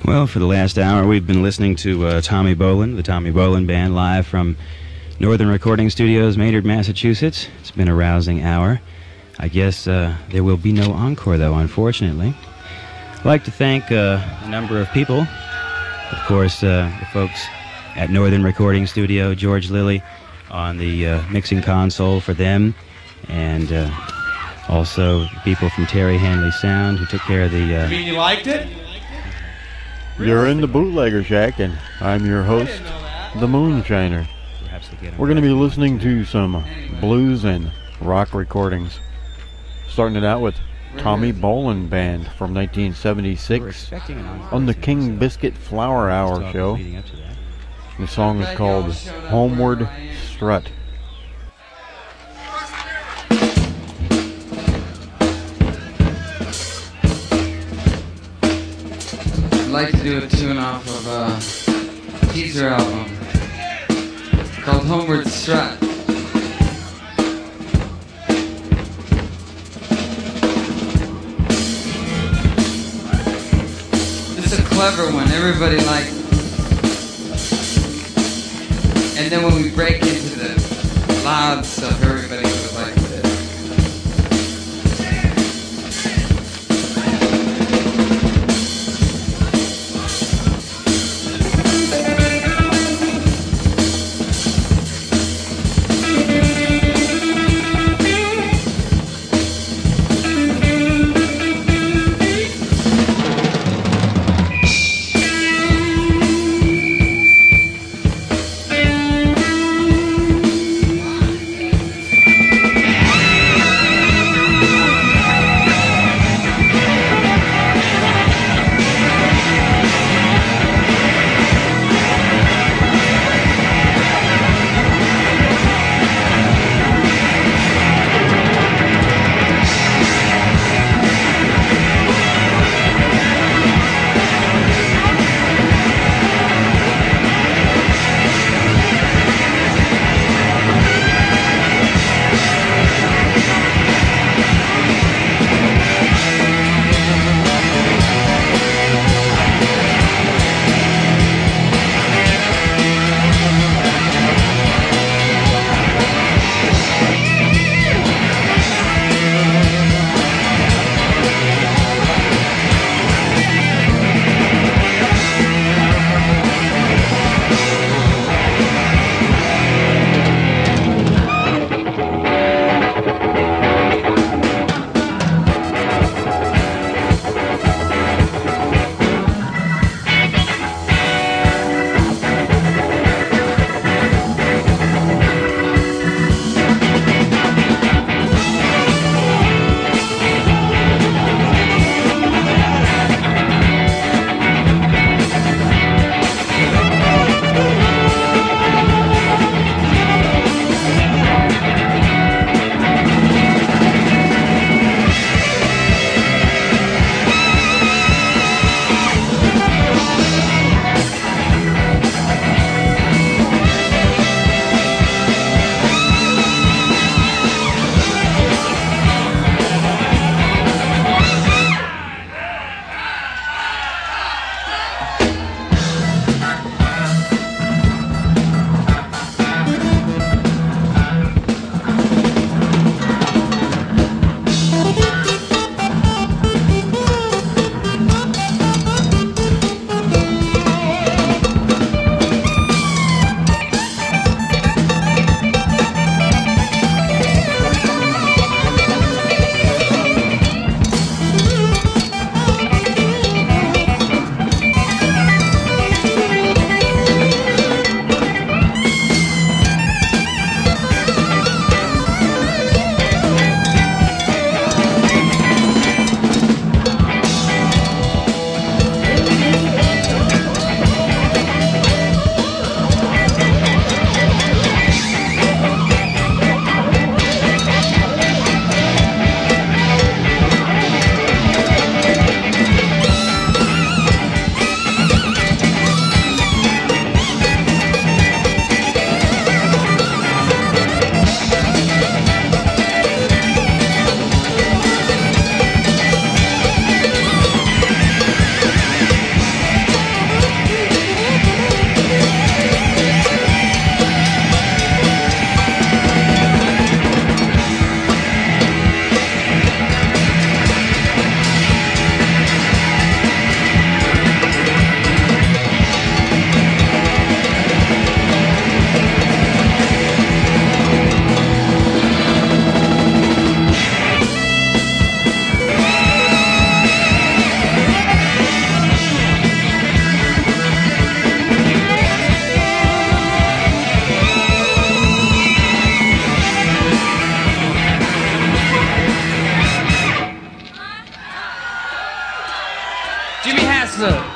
Well, for the last hour, we've been listening to Tommy Bolin, the Tommy Bolin Band, live from Northern Recording Studios, Maynard, Massachusetts. It's been a rousing hour. I guess there will be no encore, though, unfortunately. I'd like to thank a number of people. Of course, the folks at Northern Recording Studio, George Lilly on the mixing console for them, and also people from Terry Hanley Sound who took care of the... You mean you liked it? You're in the Bootlegger Shack, and I'm your host, the Moonshiner. We're going to be listening to some blues and rock recordings. Starting it out with Tommy Bolin Band from 1976 on the King Biscuit Flower Hour show. The song is called Homeward Strut. I'd like to do a tune off of a teaser album called Homeward Strut. This is a clever one, everybody liked it. And then when we break into the loud stuff, everybody would like it. Massive.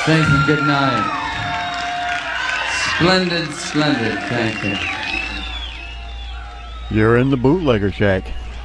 Thank you. Good night. Splendid, splendid. Thank you. You're in the Bootlegger Shack.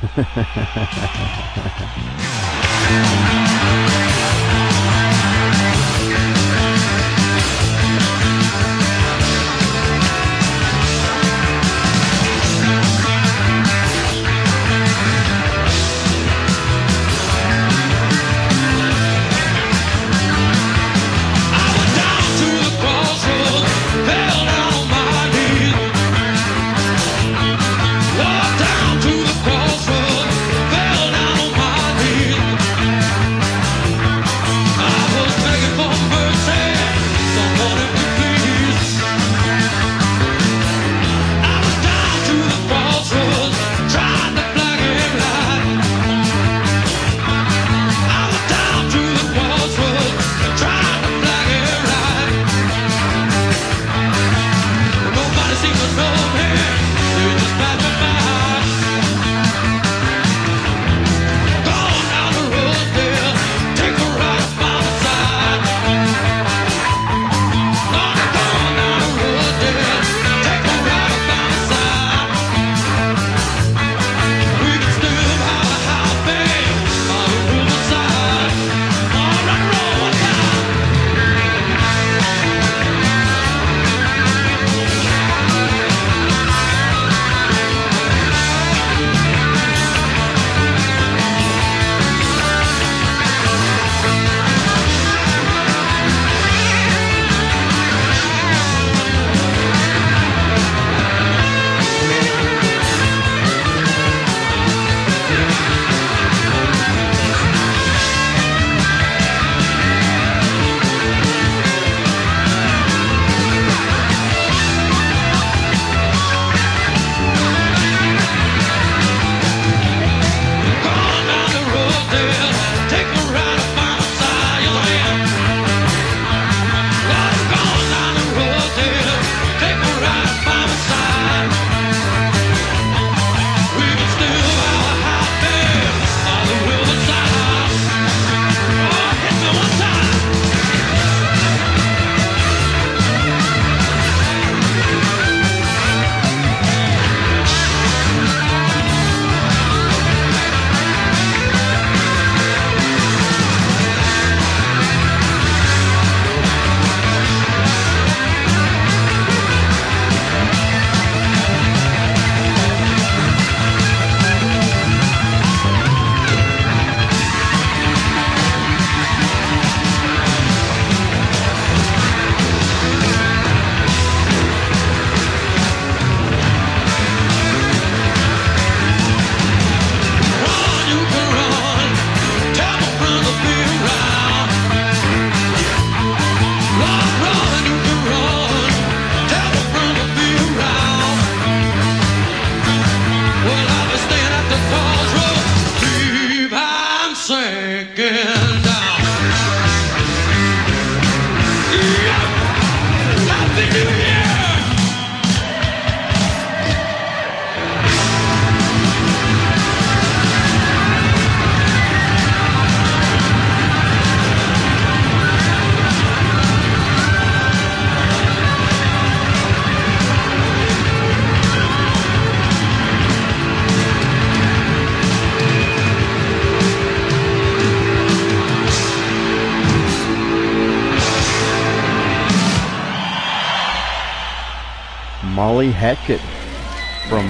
Molly Hatchet from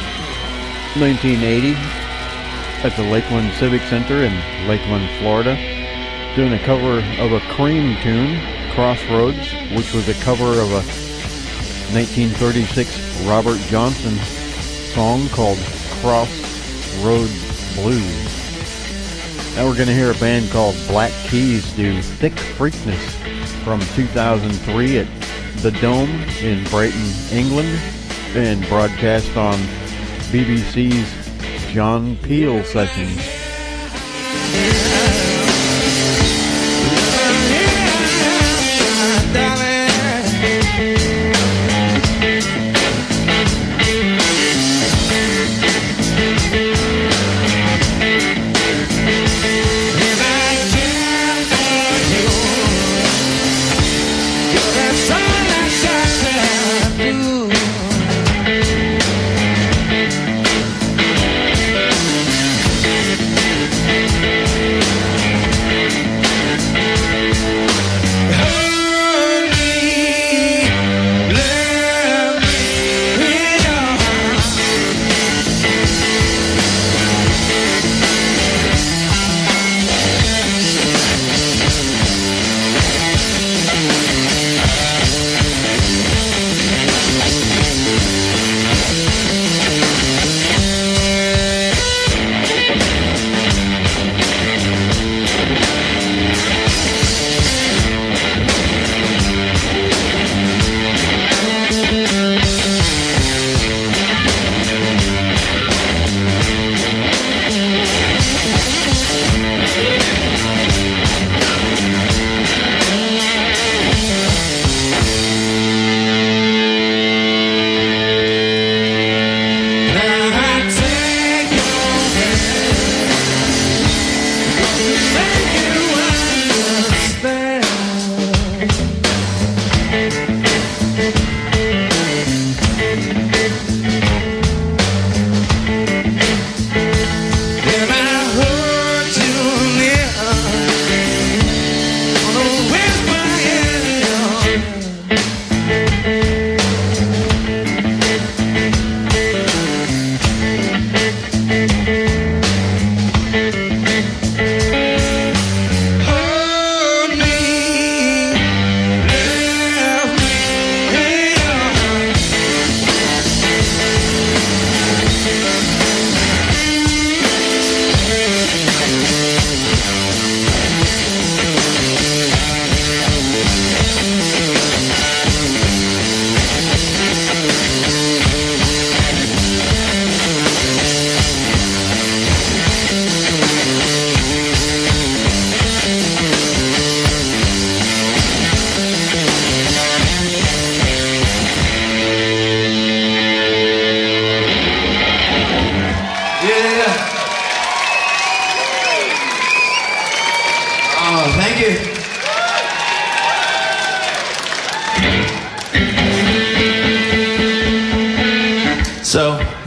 1980 at the Lakeland Civic Center in Lakeland, Florida, doing a cover of a Cream tune, Crossroads, which was a cover of a 1936 Robert Johnson song called Crossroads Blues. Now we're going to hear a band called Black Keys do Thick Freakness from 2003 at the Dome in Brighton, England, and broadcast on BBC's John Peel Sessions.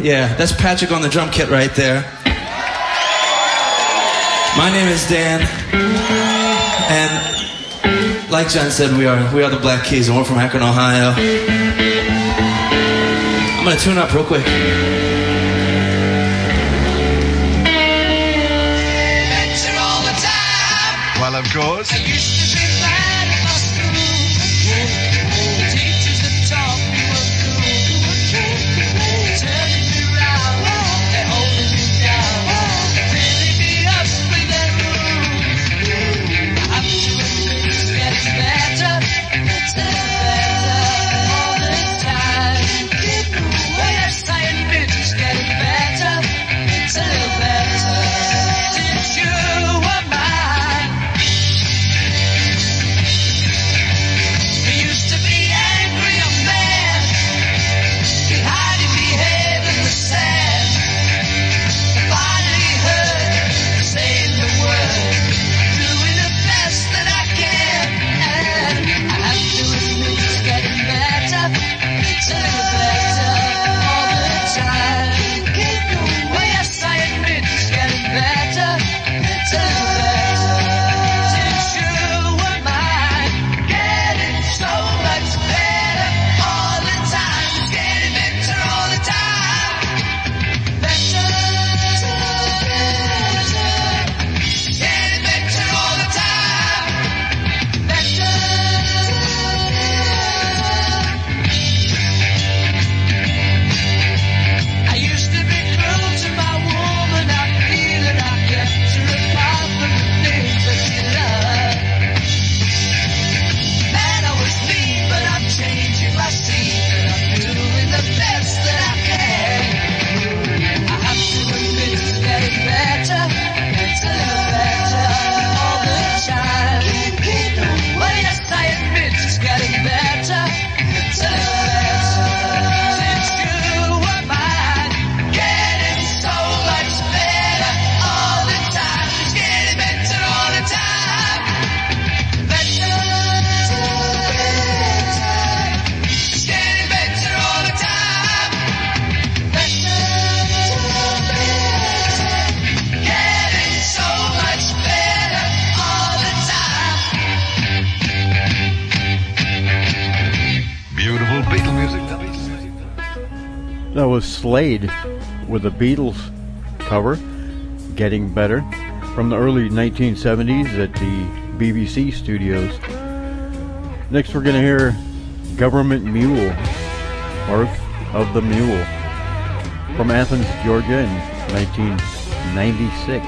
Yeah, that's Patrick on the drum kit right there. My name is Dan, and like John said, we are the Black Keys, and we're from Akron, Ohio. I'm gonna tune up real quick. Well, of course. That was Slade with the Beatles cover, Getting Better, from the early 1970s at the BBC studios. Next we're going to hear Government Mule, Birth of the Mule, from Athens, Georgia in 1996.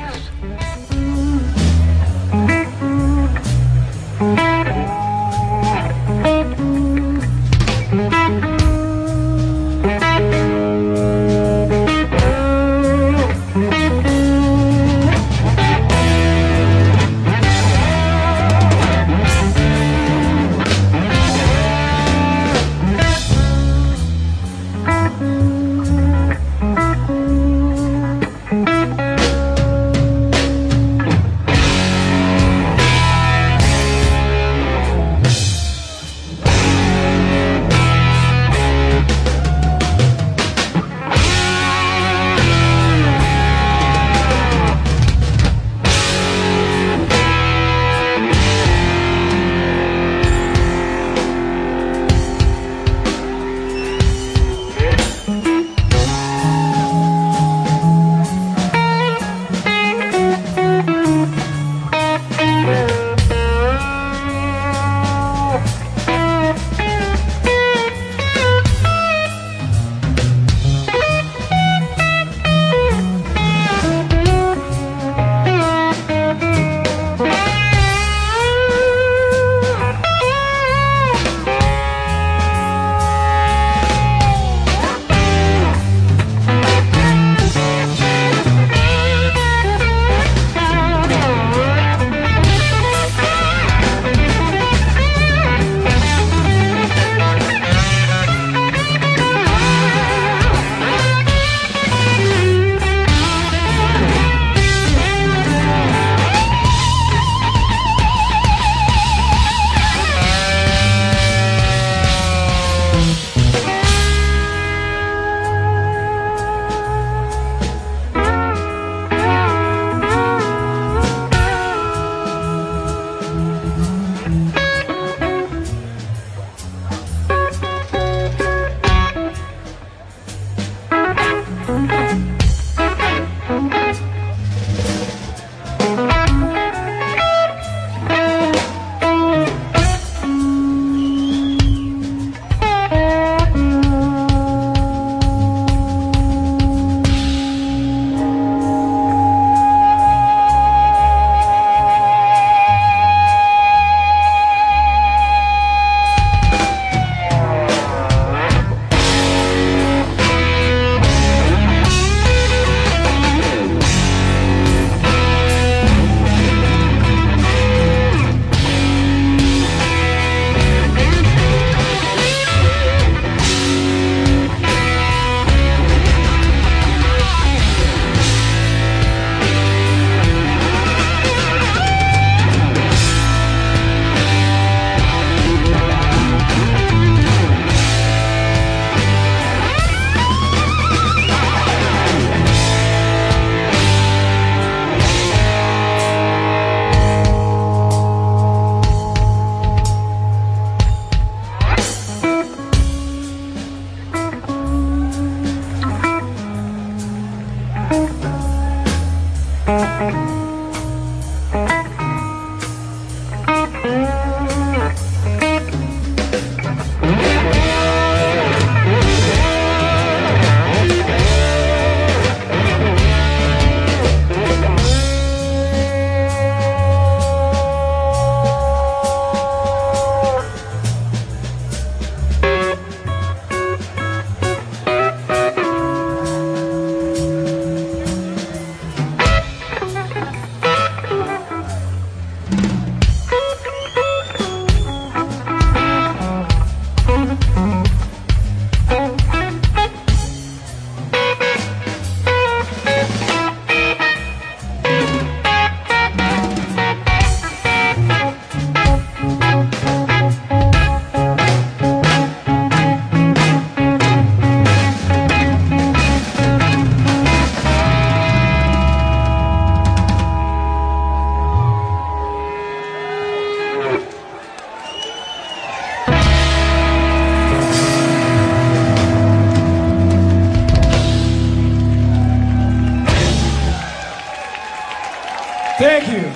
Thank you.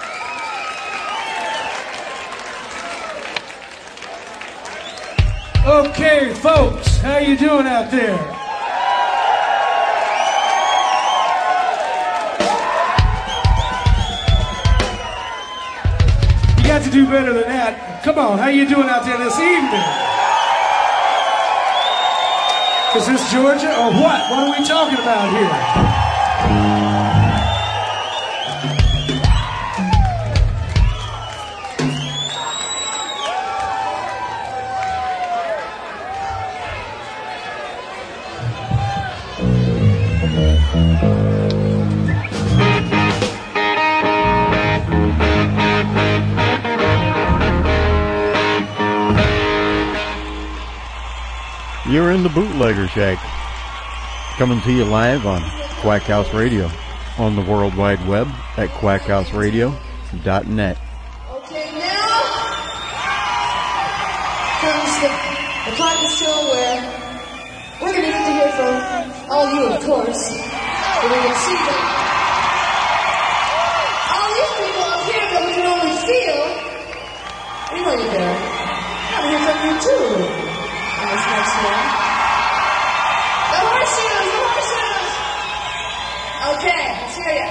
Okay, folks, how you doing out there? You got to do better than that. Come on, how you doing out there this evening? Is this Georgia or what? What are we talking about here? You're in the Bootlegger Shack, coming to you live on Quack House Radio on the World Wide Web at quackhouseradio.net. Okay, now comes the part of the show where we're going to get to hear from all you, of course, and we can see them. All these people up here that we can only feel, we know you're there. I want to hear from you too. Nice next one. The horseshoes! Okay, let's hear ya.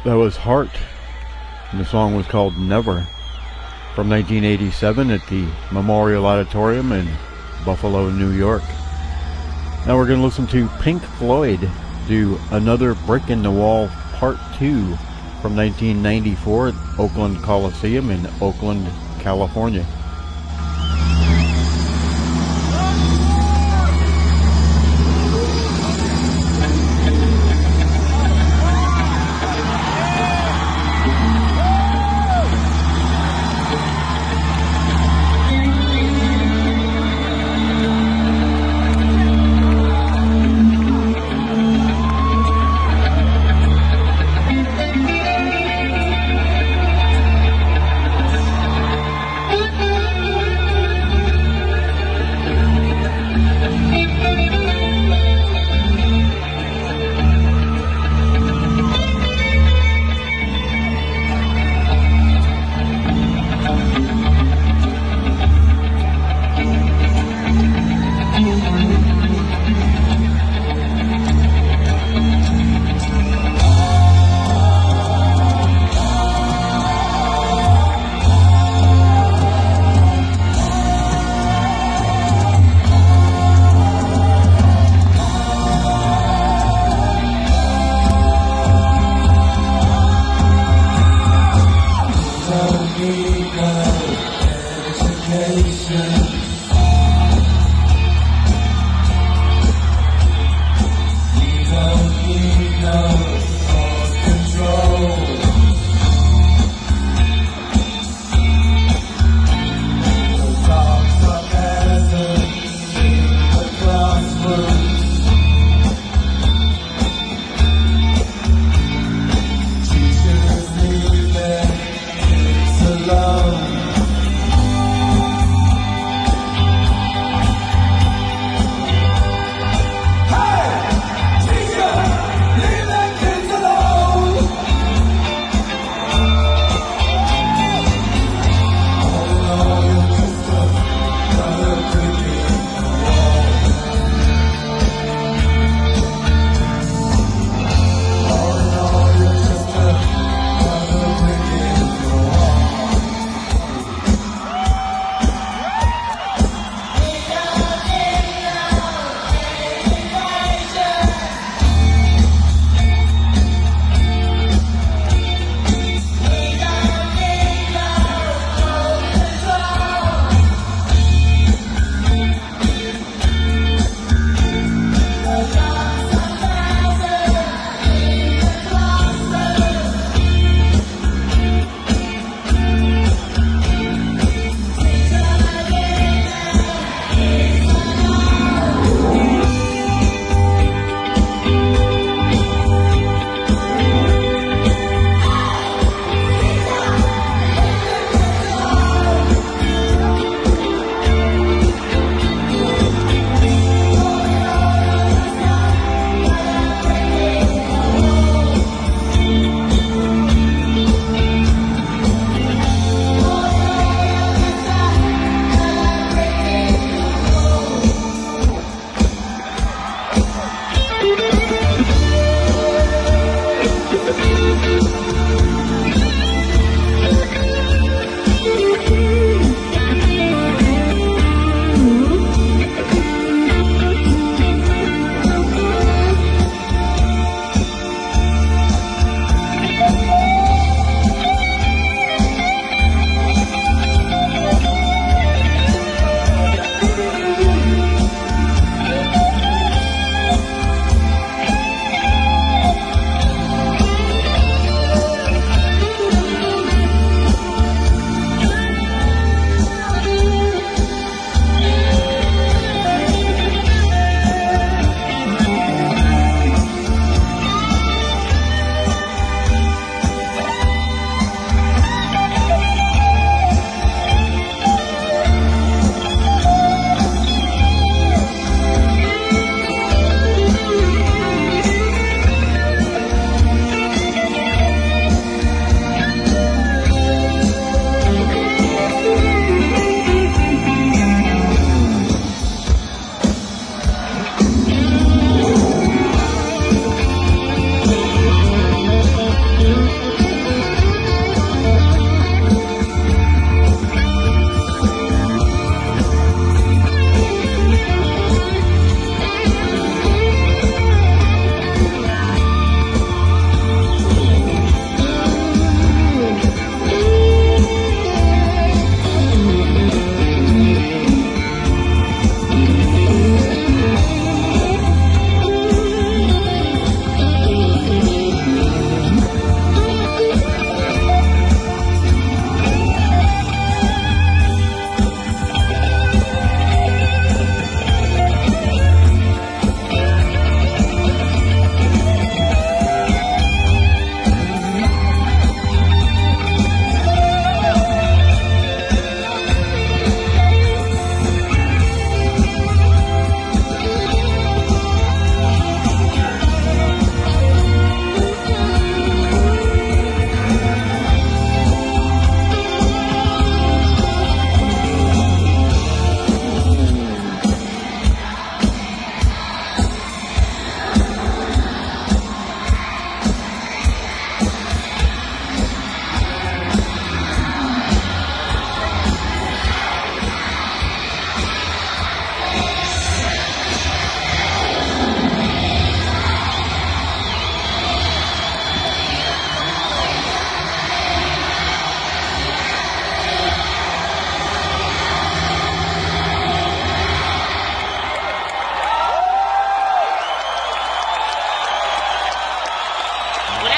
That was Heart, and the song was called Never, from 1987 at the Memorial Auditorium in Buffalo, New York. Now we're going to listen to Pink Floyd do Another Brick in the Wall Part 2 from 1994 at Oakland Coliseum in Oakland, California.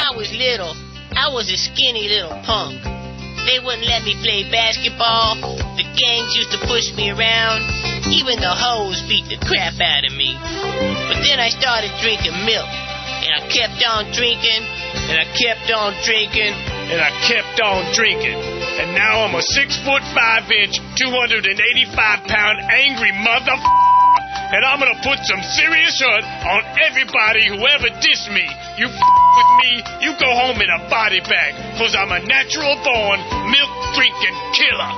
I was little, I was a skinny little punk. They wouldn't let me play basketball. The gangs used to push me around. Even the hoes beat the crap out of me. But then I started drinking milk. And I kept on drinking. And I kept on drinking. And I kept on drinking. And now I'm a 6'5", 285-pound angry motherfucker. And I'm gonna put some serious hurt on everybody who ever dissed me. You with me, you go home in a body bag, 'cause I'm a natural-born, milk-drinking killer.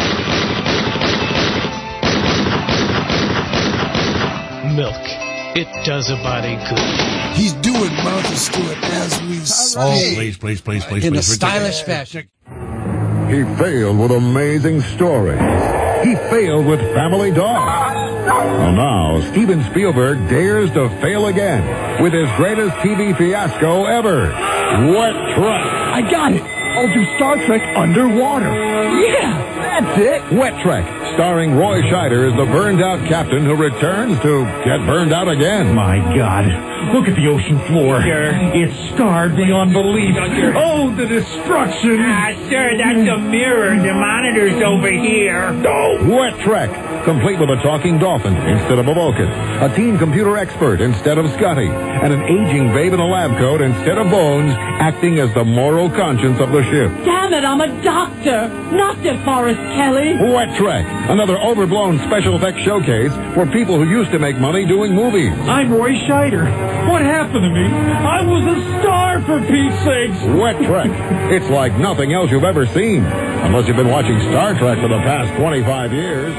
Milk. It does a body good. He's doing Martha Stewart as we speak. Oh, please. In a stylish fashion. He failed with amazing stories. He failed with Family Dog. Well, now, Steven Spielberg dares to fail again with his greatest TV fiasco ever, Wet Truck. I got it. I'll do Star Trek underwater. Yeah, that's it. Wet Trek, starring Roy Scheider as the burned-out captain who returns to get burned out again. My God, look at the ocean floor. Sure. It's scarred beyond belief. Oh, the destruction. Sir, that's a mirror. The monitor's over here. No. Wet Trek, complete with a talking dolphin instead of a Vulcan, a teen computer expert instead of Scotty, and an aging babe in a lab coat instead of Bones, acting as the moral conscience of the ship. Damn it, I'm a doctor, not DeForest Kelly. Wet Trek, another overblown special effects showcase for people who used to make money doing movies. I'm Roy Scheider. What happened to me? I was a star, for Pete's sakes. Wet Trek. It's like nothing else you've ever seen, unless you've been watching Star Trek for the past 25 years.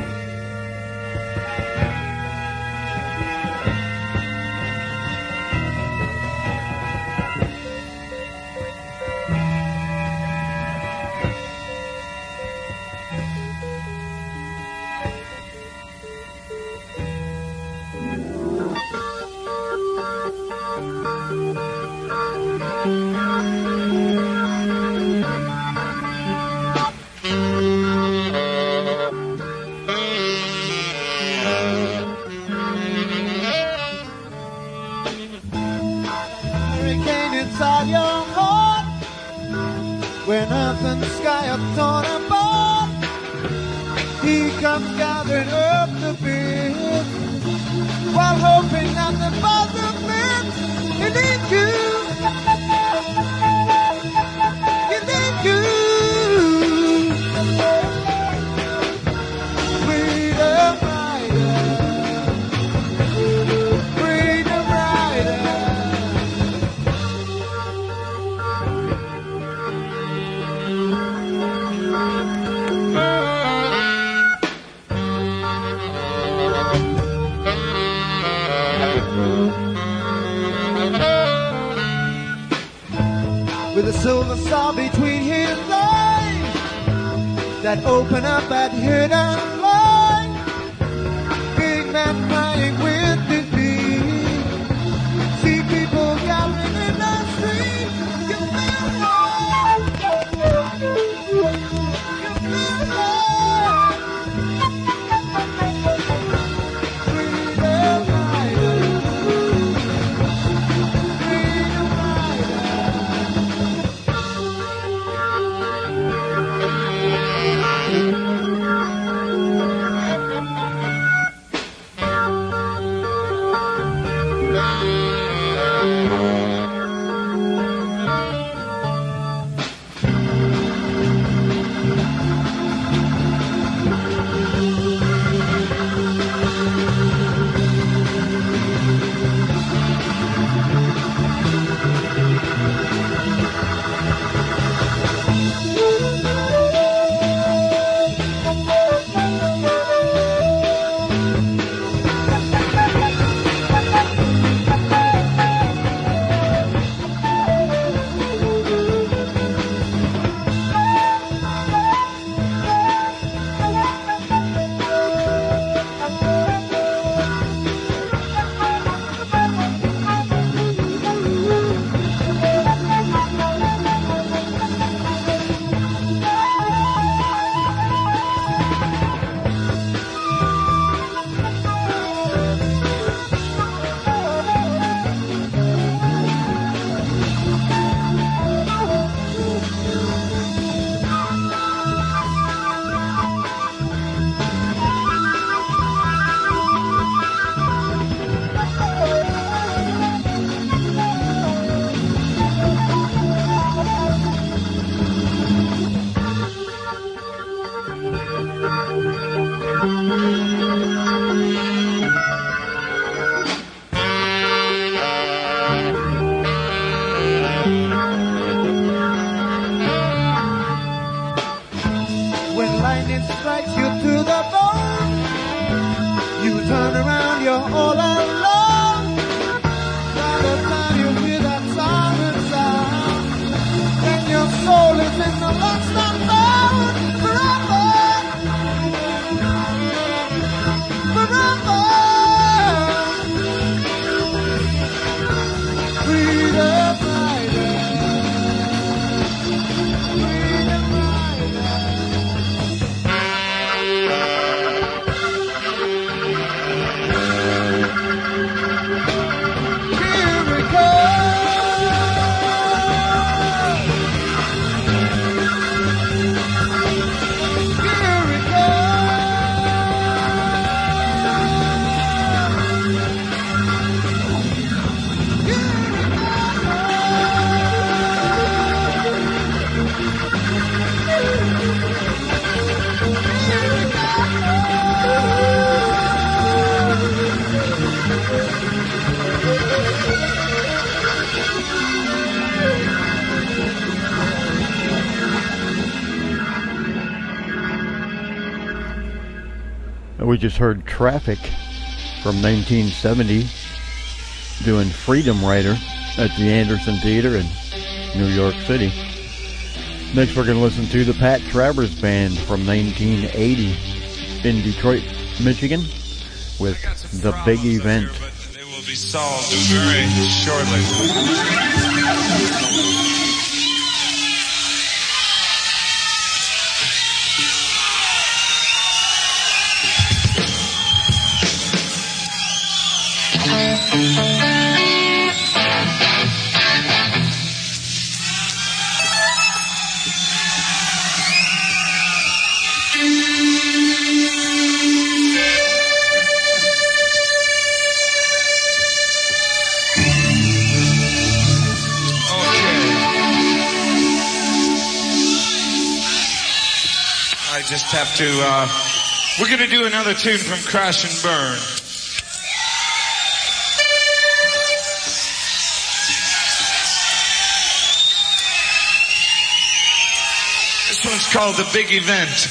With a silver star between his eyes that open up at hidden line. Big man crying with defeat. See people gathering in the street. You feel wrong. You feel wrong. Freedom rider. Freedom rider. We just heard Traffic from 1970 doing Freedom Rider at the Anderson Theater in New York City. Next we're going to listen to the Pat Travers Band from 1980 in Detroit, Michigan with The Big Event. They will be solved very shortly. Just have to, we're going to do another tune from Crash and Burn. This one's called The Big Event.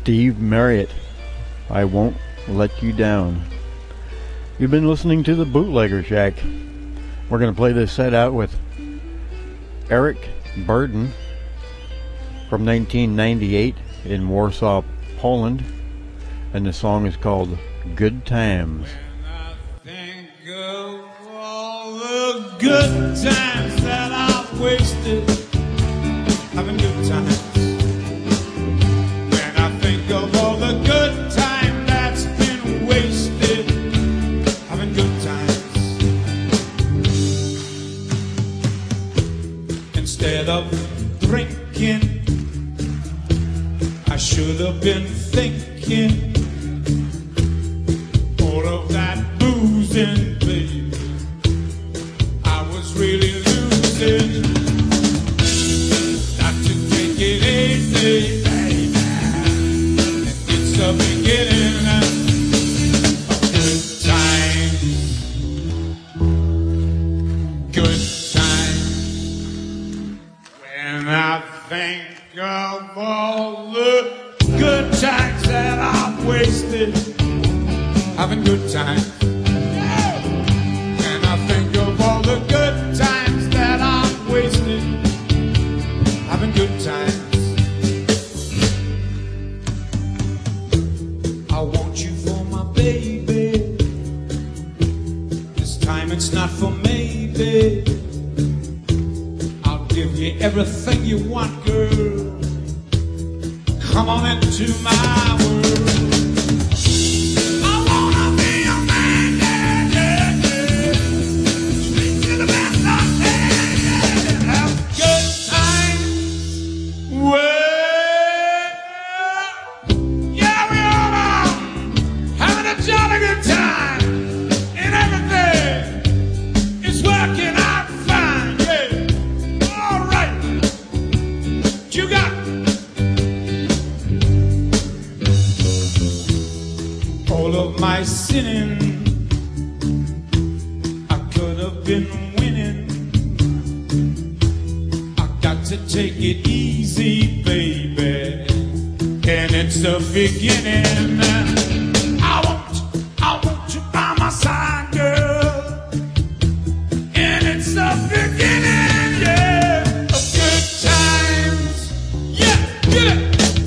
Steve Marriott, I Won't Let You Down. You've been listening to the Bootlegger Shack. We're going to play this set out with Eric Burdon from 1998 in Warsaw, Poland, and the song is called Good Times. Think of all the good times that I've wasted, having good times. When I think of all the good time that's been wasted, having good times. Instead of drinking, I should have been thinking. All of that boozing, baby, I was really losing. Not to take it easy, baby. It's the beginning of good times. Good times. When I think of all the good times that I've wasted, having good times. And I think of all the good times that I've wasted, having good times. I want you for my baby. This time it's not for maybe. I'll give you everything you want, girl. Come on into my world. My sinning, I could have been winning. I got to take it easy, baby, and it's the beginning. I want you by my side, girl, and it's the beginning, yeah, of good times. Yeah, get it.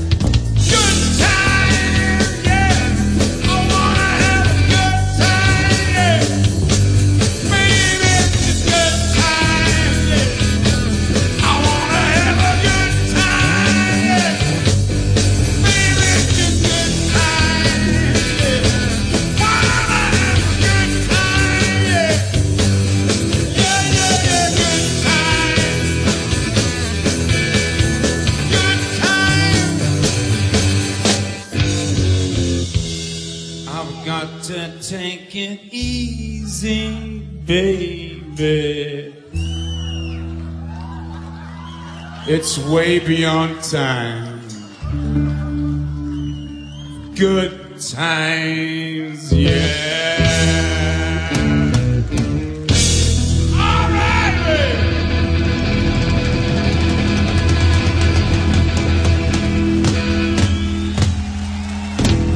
Take it easy, baby. It's way beyond time. Good times, yeah. All right, baby.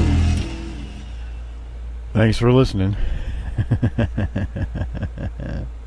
Thanks for listening.